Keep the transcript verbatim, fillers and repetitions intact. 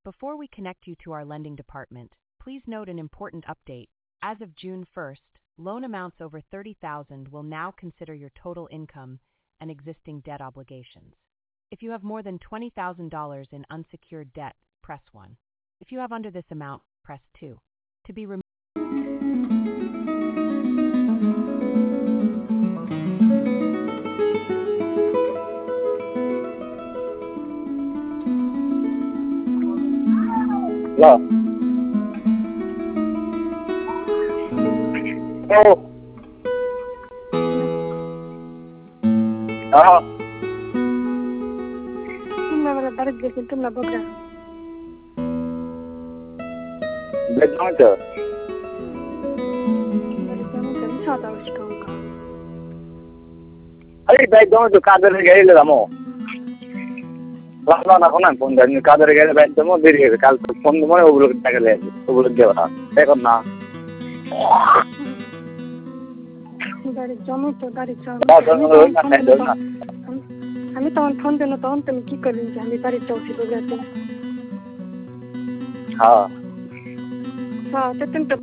Before we connect you to our lending department, please note an important update. As of June first, loan amounts over thirty thousand dollars will now consider your total income and existing debt obligations. If you have more than twenty thousand dollars in unsecured debt, press one. If you have under this amount, press two. To be removed. Hello. Oh. Ah. Kunna vara darad desin tunna bogra. Bedno to. Bedno to sada ushkauka. Ay bedno to kadar gele lamo. Lama na konan phone dan kadar gele bedno deri hobe kal to phone mo ogulo টাকা le ogulo dewa এখন না গাড়ি জমো তো গাড়ি জমো না আমি তখন phone দেন তখন তুমি কি করবেন যে আমি বাড়ি চৌকি বগাতে হ্যাঁ হ্যাঁ তো তুমি